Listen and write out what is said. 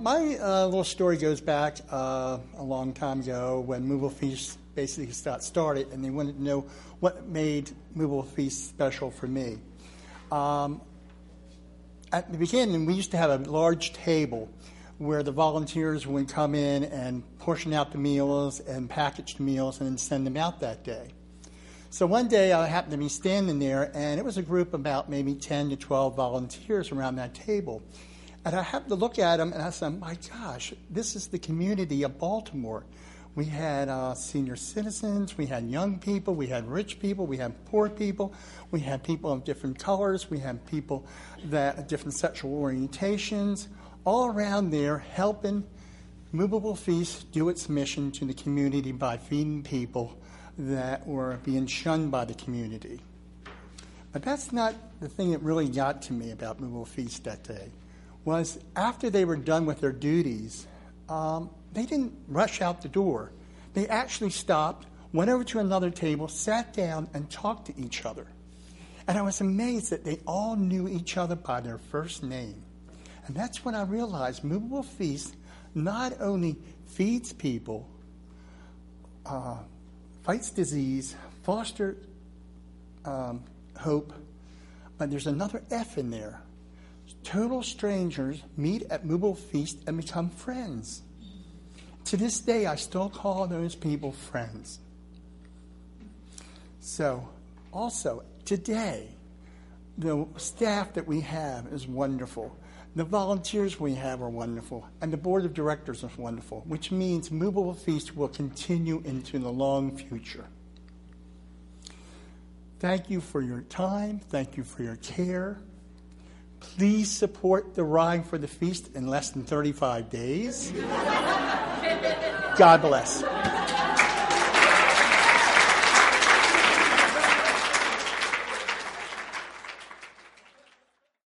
my little story goes back a long time ago when Movable Feast basically got started, and they wanted to know what made Movable Feast special for me. At the beginning, we used to have a large table where the volunteers would come in and portion out the meals and package the meals and then send them out that day. So one day I happened to be standing there, and it was a group of about maybe 10 to 12 volunteers around that table. And I happened to look at them, and I said, my gosh, this is the community of Baltimore. We had senior citizens, we had young people, we had rich people, we had poor people, we had people of different colors, we had people that different sexual orientations, all around there helping Movable Feast do its mission to the community by feeding people that were being shunned by the community. But that's not the thing that really got to me about Movable Feast that day, was after they were done with their duties, they didn't rush out the door. They actually stopped, went over to another table, sat down, and talked to each other. And I was amazed that they all knew each other by their first name. And that's when I realized Movable Feast not only feeds people, fights disease, fosters hope, but there's another F in there. Total strangers meet at Movable Feast and become friends. To this day, I still call those people friends. So, also, today, the staff that we have is wonderful. The volunteers we have are wonderful. And the board of directors is wonderful, which means Movable Feast will continue into the long future. Thank you for your time. Thank you for your care. Please support the Rhyme for the Feast in less than 35 days. God bless.